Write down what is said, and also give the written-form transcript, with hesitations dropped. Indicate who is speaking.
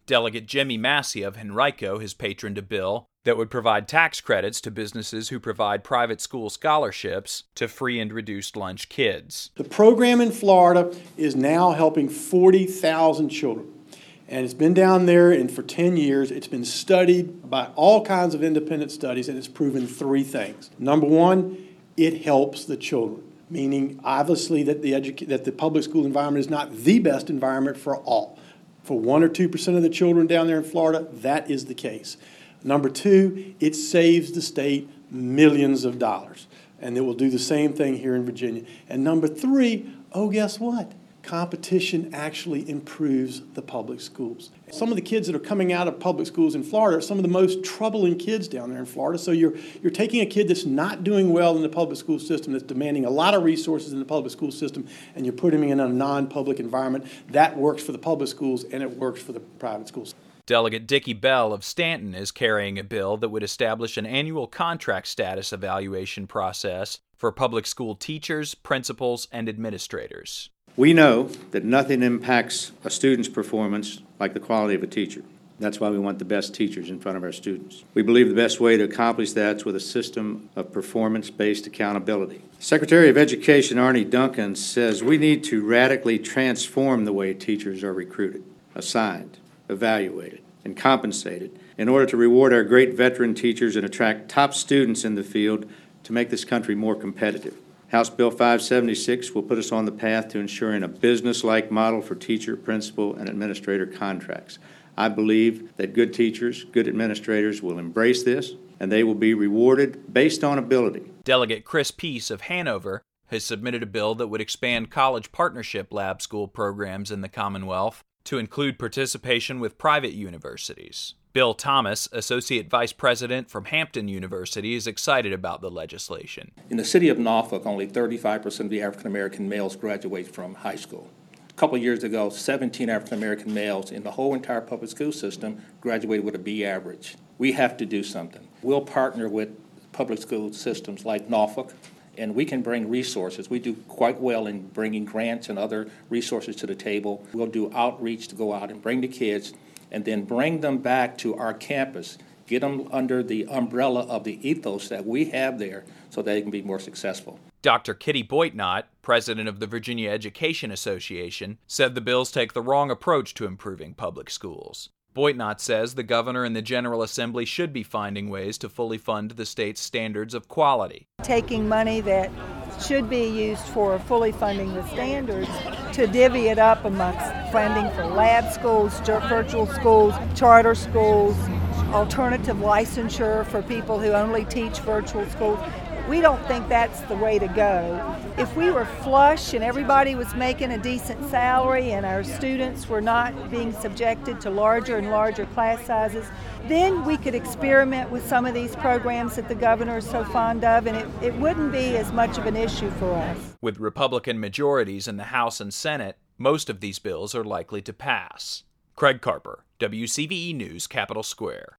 Speaker 1: Delegate Jimmy Massey of Henrico has patroned a bill that would provide tax credits to businesses who provide private school scholarships to free and reduced lunch kids.
Speaker 2: The program in Florida is now helping 40,000 children. And it's been down there for 10 years. It's been studied by all kinds of independent studies, and it's proven three things. Number one, it helps the children, meaning obviously that the public school environment is not the best environment for all. For 1 or 2% of the children down there in Florida, that is the case. Number two, it saves the state millions of dollars, and it will do the same thing here in Virginia. And number three, guess what? Competition actually improves the public schools. Some of the kids that are coming out of public schools in Florida are some of the most troubling kids down there in Florida. So you're taking a kid that's not doing well in the public school system, that's demanding a lot of resources in the public school system, and you're putting him in a non-public environment. That works for the public schools, and it works for the private schools.
Speaker 1: Delegate Dickie Bell of Stanton is carrying a bill that would establish an annual contract status evaluation process for public school teachers, principals, and administrators.
Speaker 3: We know that nothing impacts a student's performance like the quality of a teacher. That's why we want the best teachers in front of our students. We believe the best way to accomplish that is with a system of performance-based accountability. Secretary of Education Arne Duncan says we need to radically transform the way teachers are recruited, assigned, evaluated, and compensated in order to reward our great veteran teachers and attract top students in the field to make this country more competitive. House Bill 576 will put us on the path to ensuring a business-like model for teacher, principal, and administrator contracts. I believe that good teachers, good administrators will embrace this, and they will be rewarded based on ability.
Speaker 1: Delegate Chris Peace of Hanover has submitted a bill that would expand college partnership lab school programs in the Commonwealth to include participation with private universities. Bill Thomas, Associate Vice President from Hampton University, is excited about the legislation.
Speaker 4: In the city of Norfolk, only 35% of the African-American males graduate from high school. A couple of years ago, 17 African-American males in the whole entire public school system graduated with a B average. We have to do something. We'll partner with public school systems like Norfolk, and we can bring resources. We do quite well in bringing grants and other resources to the table. We'll do outreach to go out and bring the kids and then bring them back to our campus, get them under the umbrella of the ethos that we have there so they can be more successful.
Speaker 1: Dr. Kitty Boitnott, president of the Virginia Education Association, said the bills take the wrong approach to improving public schools. Boitnott says the governor and the General Assembly should be finding ways to fully fund the state's standards of quality.
Speaker 5: Taking money that should be used for fully funding the standards to divvy it up amongst funding for lab schools, virtual schools, charter schools, alternative licensure for people who only teach virtual schools. We don't think that's the way to go. If we were flush and everybody was making a decent salary and our students were not being subjected to larger and larger class sizes, then we could experiment with some of these programs that the governor is so fond of, and it wouldn't be as much of an issue for us.
Speaker 1: With Republican majorities in the House and Senate, most of these bills are likely to pass. Craig Carper, WCVE News, Capitol Square.